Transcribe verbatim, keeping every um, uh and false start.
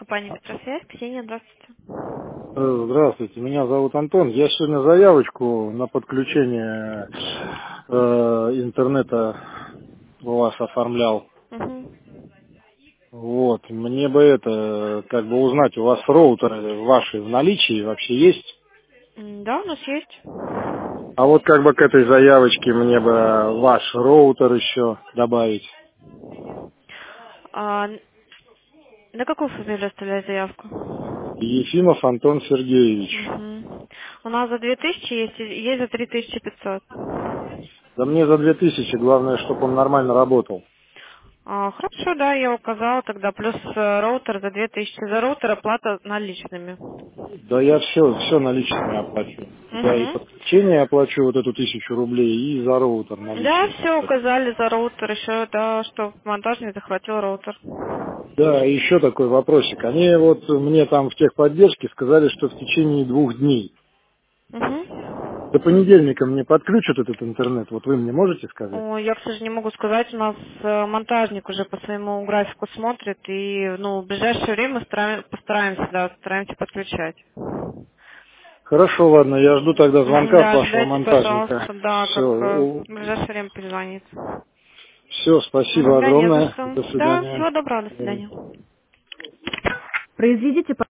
компания Петросвязь. Ксения, здравствуйте. Э, Здравствуйте, меня зовут Антон. Я сегодня заявочку на подключение э, интернета у вас оформлял. Угу. Вот, мне бы это, как бы узнать, у вас роутеры ваши в наличии вообще есть? Да, у нас есть. А вот как бы к этой заявочке мне бы ваш роутер еще добавить. А, на какую фамилию оставлять заявку? Ефимов Антон Сергеевич. Угу. У нас за две тысячи есть, и есть за три тысячи пятьсот. Да мне за две тысячи, главное, чтобы он нормально работал. А, хорошо, да, я указала тогда. Плюс э, роутер за две тысячи. За роутер оплата наличными. Да я все, все наличными оплачу. Я и Угу. подключение оплачу вот эту тысячу рублей, и за роутер Да, наличными все оплачу. указали за роутер еще, да, что монтажник захватил роутер. Да, и еще такой вопросик. Они вот мне там в техподдержке сказали, что в течение двух дней. До Угу. понедельника мне подключат этот интернет. Вот вы мне можете сказать? Ой, я, к сожалению, не могу сказать, у нас э, монтажник уже по своему графику смотрит, и ну, в ближайшее время стараем- постараемся, да, стараемся подключать. Хорошо, ладно, я жду тогда Мгм, звонка с да, вашего ожидайте, монтажника. пожалуйста, да, как э, Все, в ближайшее время перезвонит. все, спасибо Мгм, да, не за огромное. что. До Да, свидания. всего доброго, до Э, свидания. Произведите